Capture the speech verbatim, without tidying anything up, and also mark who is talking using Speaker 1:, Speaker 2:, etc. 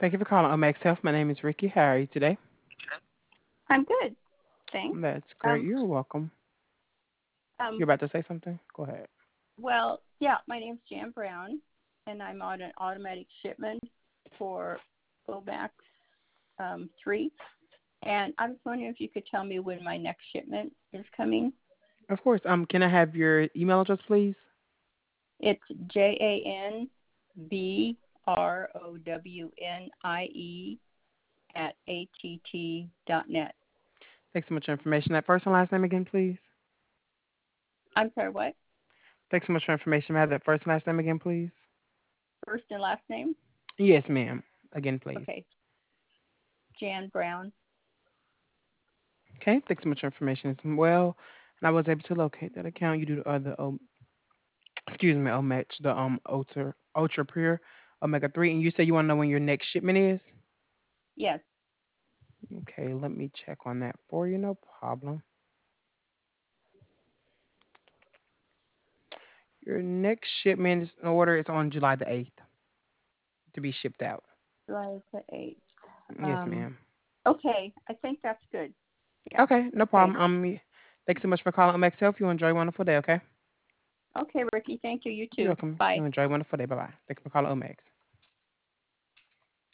Speaker 1: Thank you for calling Omex Health. My name is Ricky. How are you today?
Speaker 2: I'm good, thanks.
Speaker 1: That's great.
Speaker 2: Um,
Speaker 1: You're welcome. You're
Speaker 2: um,
Speaker 1: about to say something? Go ahead.
Speaker 2: well, yeah, my name's Jan Brown, and I'm on an automatic shipment for Omax um, three. And I was wondering if you could tell me when my next shipment is coming.
Speaker 1: Of course. Um, can I have your email address, please?
Speaker 2: It's J A N B R O W N I E at A T T dot net.
Speaker 1: Thanks so much for information. That first and last name again, please.
Speaker 2: I'm sorry, what?
Speaker 1: Thanks so much for information. May I have that first and last name again, please?
Speaker 2: First and last name?
Speaker 1: Yes, ma'am. Again, please.
Speaker 2: Okay, Jan Brown.
Speaker 1: Okay. Thanks so much for information as well. And I was able to locate that account. You do the other, um, excuse me, Omex, the um Ultra Ultra Pure Omega three, and you say you want to know when your next shipment is.
Speaker 2: Yes,
Speaker 1: Okay, let me check on that for you. No problem. Your next shipment is order is on July the eighth to be shipped out.
Speaker 2: July the eighth.
Speaker 1: Yes,
Speaker 2: Um,
Speaker 1: ma'am.
Speaker 2: okay, I think that's good. Yeah.
Speaker 1: Okay, no
Speaker 2: Okay.
Speaker 1: problem. Um, thanks so much for calling Omex Health. You enjoy a wonderful day, okay?
Speaker 2: Okay, Ricky. Thank you. You
Speaker 1: You're
Speaker 2: too.
Speaker 1: welcome.
Speaker 2: Bye.
Speaker 1: You enjoy a wonderful day. Bye bye. Thanks for calling Omex.